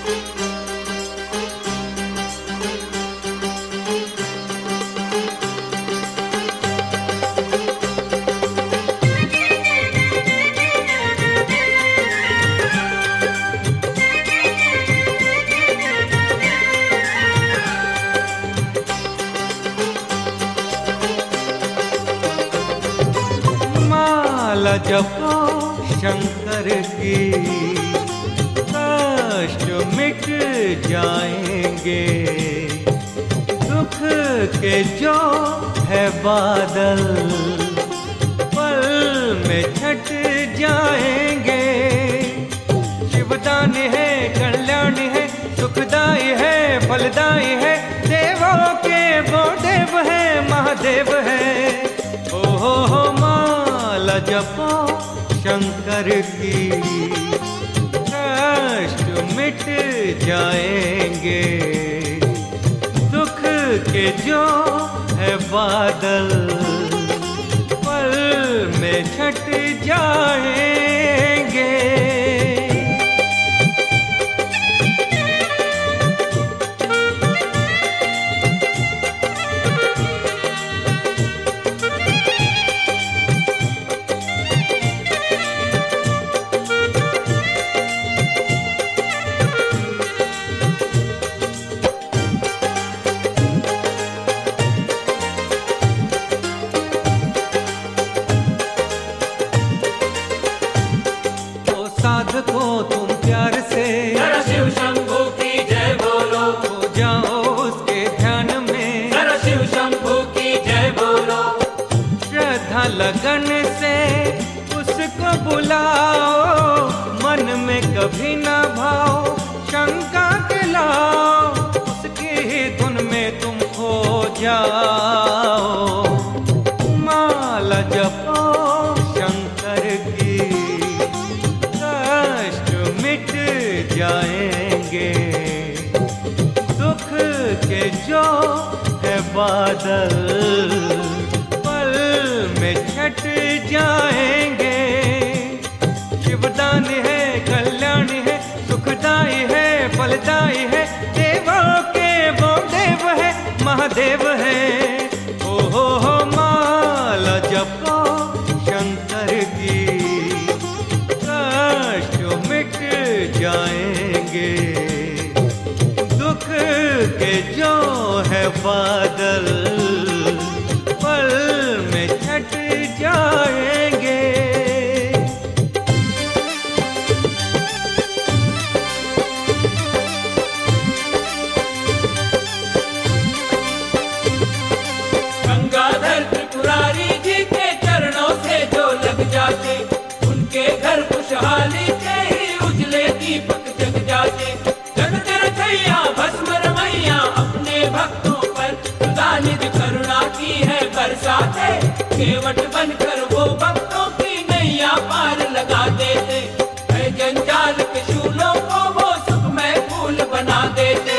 माला जपो शंकर की, कष्ट मिट जाएंगे। दुख के जो है बादल पल में छट जाएंगे। शिवदान है, कल्याण है, सुखदाई है, फलदाई है। देवों के वो देव है, महादेव है। ओ माला जपो शंकर की, कष्ट मिट जाएंगे। दुख के जो है बादल पल में छट जाएंगे। साधको तुम प्यार से जरा शिव शंभू की जय बोलो। हो जाओ उसके ध्यान में, जरा शिव शंभू की जय बोलो। श्रद्धा लगन से उसको बुलाओ। मन में कभी ना भाओ शंका के लाओ। उसकी ही धुन में तुम खो जाओ। माला जपो शंकर की, मिट जाएंगे। दुख के जो है बादल पल में छट जाएंगे। शिवदान है, कल्याण है, सुखदाई है, फलदाई है। देवों के वो देव है, महादेव है। ओ माला जपो शंकर की, मिट जाएंगे। दुख के जो है बादल पल में छट जाएंगे। गंगाधर त्रिपुरारी जी के चरणों से जो लग जाते, उनके घर खुशहाली के उजले दीपक जग जाते। जगत रचैया भस्म रमैया अपने भक्तों पर खुदा निज करुणा की है बरसाते। केवट बनकर वो भक्तों की नैया पार लगा देते। है जंजाल के शूलों को वो सुखमय फूल बना देते।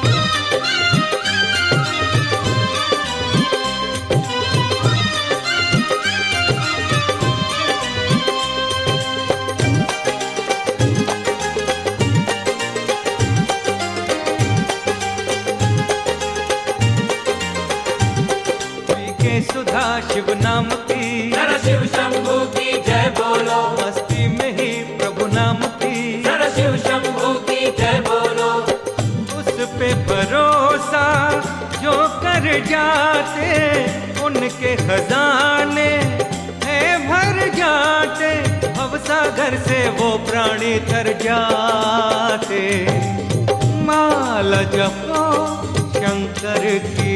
सुधा शिव नाम की, जरा शिव शंभू की जय बोलो। मस्ती में ही प्रभु नाम की, जरा शिव शंभू की जय बोलो। उस पे भरोसा जो कर जाते, उनके खजाने हैं भर जाते। भवसागर से वो प्राणी तर जाते। माला जपो शंकर की,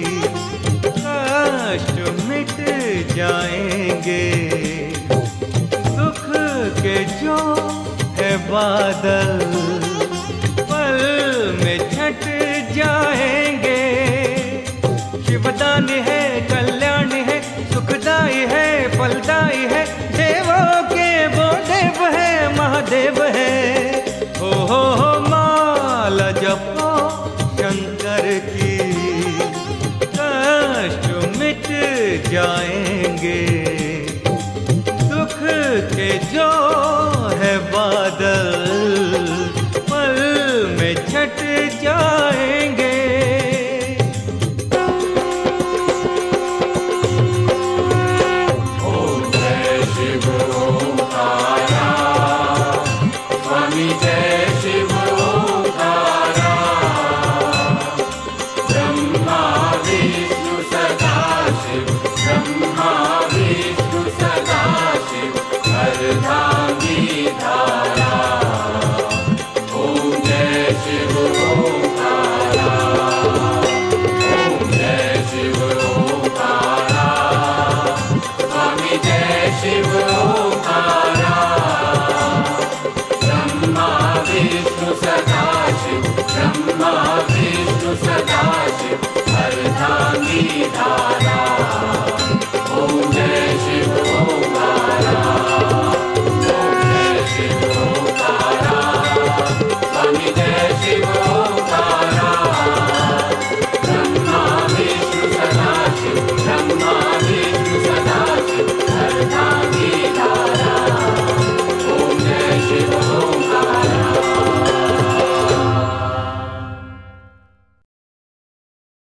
कष्ट मिट जाएंगे। दुख के जो है बादल पल में छट जाएंगे। शिवदान है, कल्याण है, सुखदाई है, फलदाई है। देवों के वो देव है, महादेव है। हो माला जपो शंकर की, कष्ट मिट जाएंगे। दुख के जो है बादल पल में मिट जाएंगे। ओम जय शिव ओंकारा, स्वामी जय